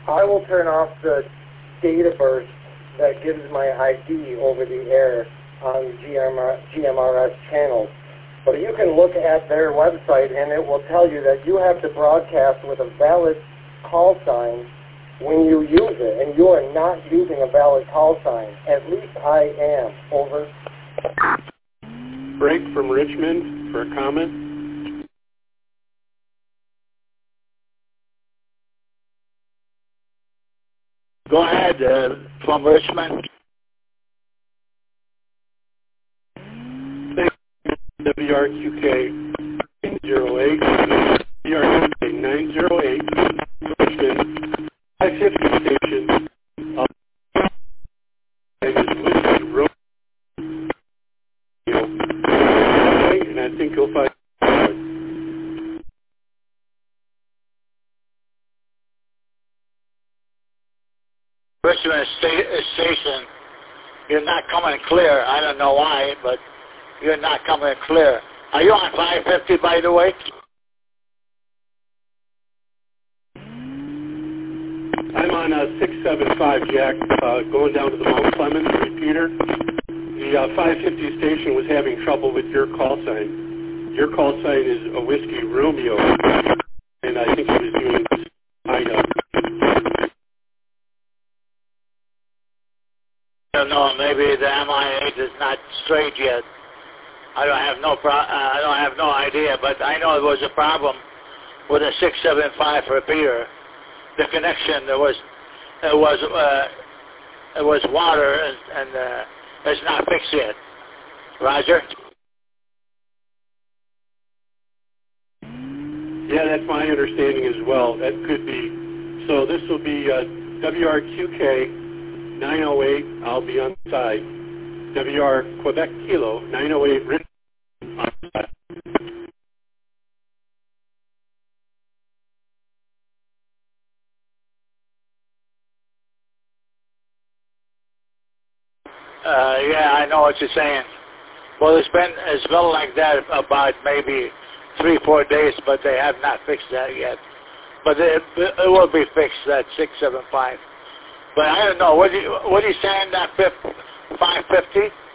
I will turn off the data burst that gives my ID over the air on GMRS channels. But you can look at their website and it will tell you that you have to broadcast with a valid call sign when you use it, and you are not using a valid call sign. At least I am. Over. Frank from Richmond for a comment. Go ahead, from Richmond. WRQK 908, WRQK 908, Richmond, 550 station, and I think you'll find Richmond station, you're not coming clear. I don't know why, but you're not coming clear. Are you on 550, by the way? I'm on 675, Jack, going down to the Mount Clemens repeater. The 550 station was having trouble with your call sign. Your call sign is a Whiskey Romeo, and I think he was doing Ida. I don't know, maybe the MI8 is not straight yet. I don't have no idea, but I know there was a problem with a 675 repeater. The connection, it was water, and it's not fixed yet. Roger? Yeah, that's my understanding as well. That could be. So this will be WRQK 908, I'll be on side. WR Quebec Kilo 908 written on side. Yeah, I know what you're saying. Well, it's been like that about maybe 3-4 days, but they have not fixed that yet. But it will be fixed, that 675. But I don't know. What are you saying, that 550?